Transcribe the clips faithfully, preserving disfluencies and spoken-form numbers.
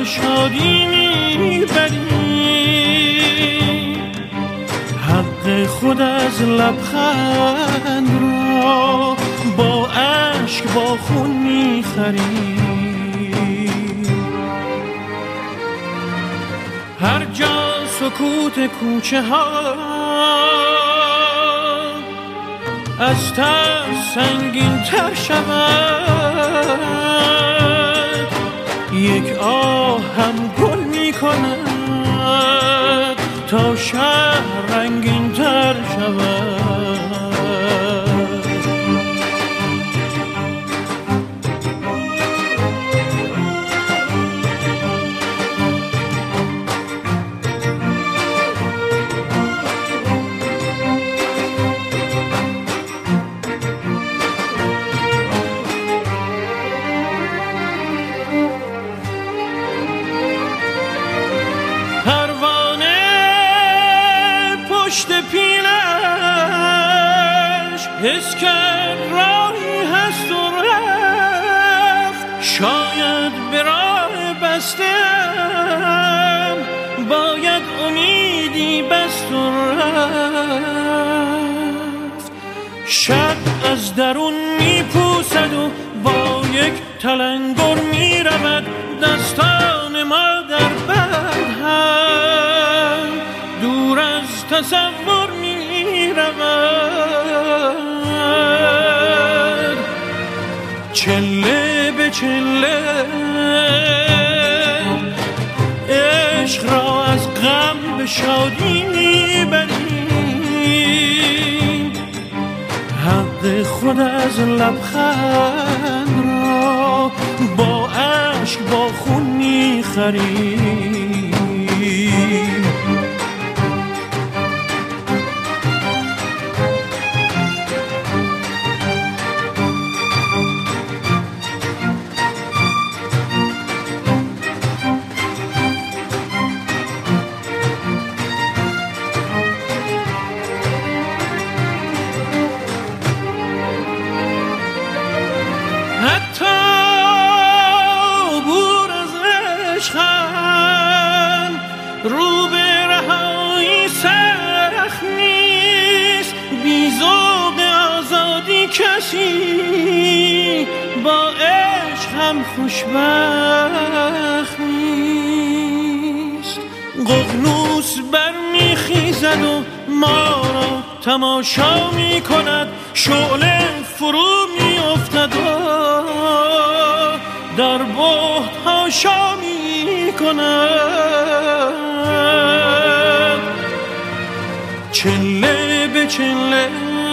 شادی میبری، حق خود از لبخند را با اشک با خون میخری. هر جا سکوت کوچه ها از ترس سنگین تر شود، یک آه هم گل می کند تا شهر رنگین تر شود. حس کرد راهی هست و رفت، شاید به راه بستم باید امیدی بست و رفت. شب از درون میپوسد و با یک تلنگر میرود، دستان ما در بدهم دور از تصور میرود. چله به چله عشق را از غم به شادی میبری، حق خود از لبخند را با اشک با خون میخری. رو به رهایی سخت نیست، بی ذوق آزادی کسی با عشق هم خوشبخت نیست. ققنوس برمیخیزد و ما را تماشا میکند، شعله فرو میافتد و در بهت هاشا میکند. چله به چله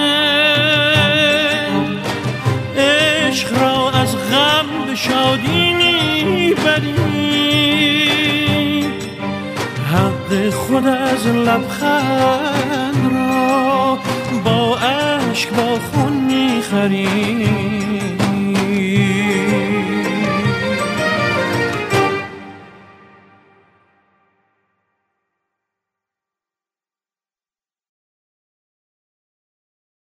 عشق را از غم به شادی میبری، حق خود از لبخند را با اشک با خون میخری.